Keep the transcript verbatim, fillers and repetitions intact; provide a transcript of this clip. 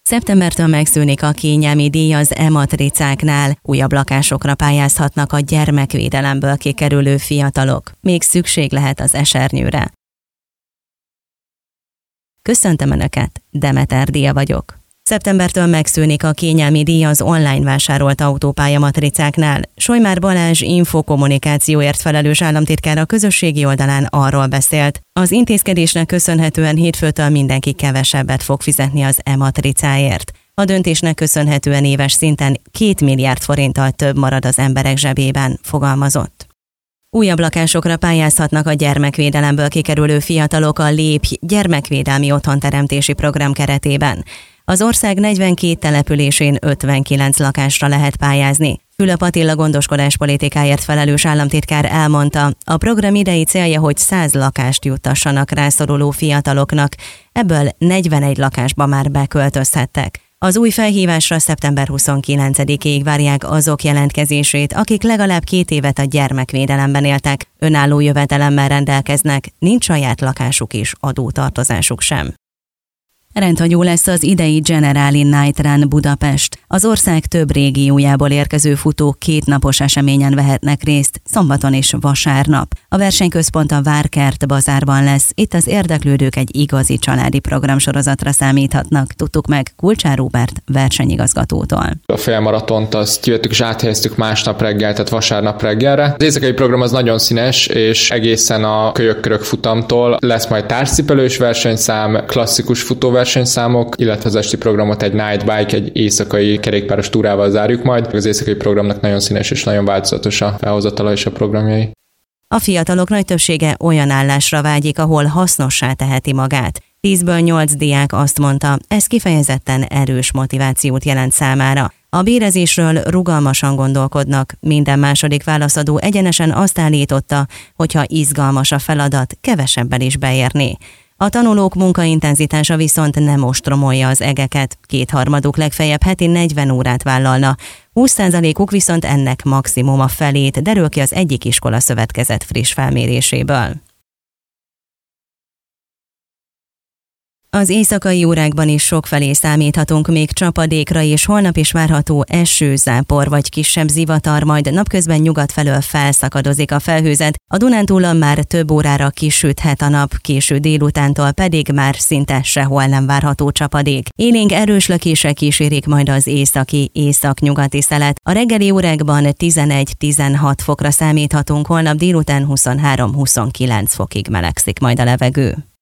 Szeptembertől megszűnik a kényelmi díj az e-matricáknál, újabb lakásokra pályázhatnak a gyermekvédelemből kikerülő fiatalok. Még szükség lehet az esernyőre. Köszöntöm Önöket, Demeter Dia vagyok. Szeptembertől megszűnik a kényelmi díj az online vásárolt autópályamatricáknál. Solymár Balázs infokommunikációért felelős államtitkár a közösségi oldalán arról beszélt. Az intézkedésnek köszönhetően hétfőtől mindenki kevesebbet fog fizetni az e-matricáért. A döntésnek köszönhetően éves szinten két milliárd forinttal több marad az emberek zsebében, fogalmazott. Újabb lakásokra pályázhatnak a gyermekvédelemből kikerülő fiatalok a Lépj gyermekvédelmi otthonteremtési program keretében. Az ország negyvenkét településén ötvenkilenc lakásra lehet pályázni. Fülöp Attila gondoskodás politikáért felelős államtitkár elmondta, a program idei célja, hogy száz lakást juttassanak rászoruló fiataloknak, ebből negyvenegy lakásba már beköltözhettek. Az új felhívásra szeptember huszonkilencedikéig várják azok jelentkezését, akik legalább két évet a gyermekvédelemben éltek, önálló jövedelemmel rendelkeznek, nincs saját lakásuk és adótartozásuk sem. Rendhagyó lesz az idei Generali Night Run Budapest. Az ország több régiójából érkező futók kétnapos eseményen vehetnek részt, szombaton és vasárnap. A versenyközpont a Várkert bazárban lesz, itt az érdeklődők egy igazi családi programsorozatra számíthatnak, tudtuk meg Kulcsár Róbert versenyigazgatótól. A félmaratont azt kivettük és áthelyeztük másnap reggel, tehát vasárnap reggelre. Az éjszakai program az nagyon színes, és egészen a kölyök-körök futamtól lesz majd társcipelős versenyszám, klasszikus futóversenyszám, versenyszámok, illetve az esti programot egy night bike, egy éjszakai kerékpáros túrával zárjuk majd. Az éjszakai programnak nagyon színes és nagyon változatos a felhozatala és a programjai. A fiatalok nagy többsége olyan állásra vágyik, ahol hasznossá teheti magát. Tízből nyolc diák azt mondta, ez kifejezetten erős motivációt jelent számára. A bérezésről rugalmasan gondolkodnak, minden második válaszadó egyenesen azt állította, hogyha izgalmas a feladat, kevesebben is beérni. A tanulók munkaintenzitása viszont nem ostromolja az egeket, kétharmaduk legfeljebb heti negyven órát vállalna, húsz százalékuk viszont ennek maximum a felét, derül ki az egyik iskola szövetkezet friss felméréséből. Az éjszakai órákban is sokfelé számíthatunk még csapadékra, és holnap is várható eső, zápor vagy kisebb zivatar, majd napközben nyugat felől felszakadozik a felhőzet. A Dunántúlon már több órára kisüthet a nap, késő délutántól pedig már szinte sehol nem várható csapadék. Élénk erős lökések kísérik majd az északi, észak-nyugati szelet. A reggeli órákban tizenegy-tizenhat fokra számíthatunk, holnap délután huszonhárom-huszonkilenc fokig melegszik majd a levegő.